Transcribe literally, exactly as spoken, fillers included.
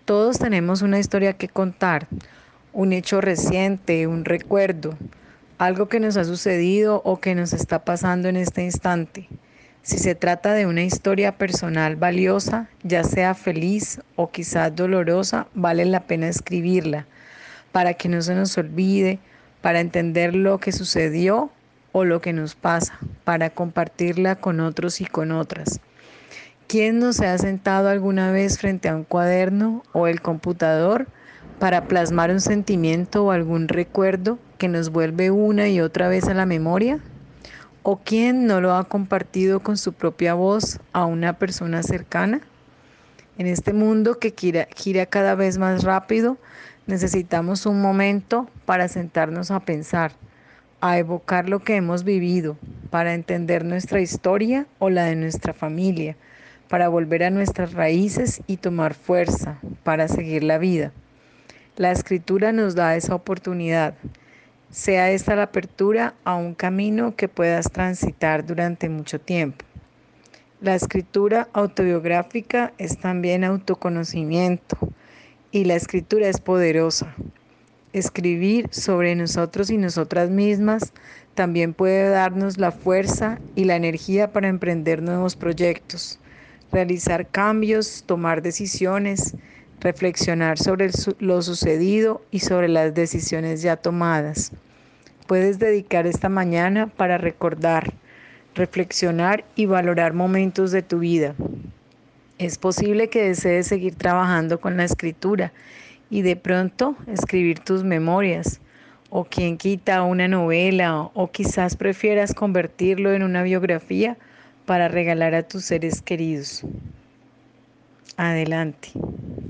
Todos tenemos una historia que contar, un hecho reciente, un recuerdo, algo que nos ha sucedido o que nos está pasando en este instante. Si se trata de una historia personal valiosa, ya sea feliz o quizás dolorosa, vale la pena escribirla para que no se nos olvide, para entender lo que sucedió o lo que nos pasa, para compartirla con otros y con otras. ¿Quién no se ha sentado alguna vez frente a un cuaderno o el computador para plasmar un sentimiento o algún recuerdo que nos vuelve una y otra vez a la memoria? ¿O quién no lo ha compartido con su propia voz a una persona cercana? En este mundo que gira, gira cada vez más rápido, necesitamos un momento para sentarnos a pensar, a evocar lo que hemos vivido, para entender nuestra historia o la de nuestra familia, para volver a nuestras raíces y tomar fuerza para seguir la vida. La escritura nos da esa oportunidad, sea esta la apertura a un camino que puedas transitar durante mucho tiempo. La escritura autobiográfica es también autoconocimiento y la escritura es poderosa. Escribir sobre nosotros y nosotras mismas también puede darnos la fuerza y la energía para emprender nuevos proyectos, realizar cambios, tomar decisiones, reflexionar sobre lo sucedido y sobre las decisiones ya tomadas. Puedes dedicar esta mañana para recordar, reflexionar y valorar momentos de tu vida. Es posible que desees seguir trabajando con la escritura y de pronto escribir tus memorias, o quien quita una novela, o quizás prefieras convertirlo en una biografía para regalar a tus seres queridos. Adelante.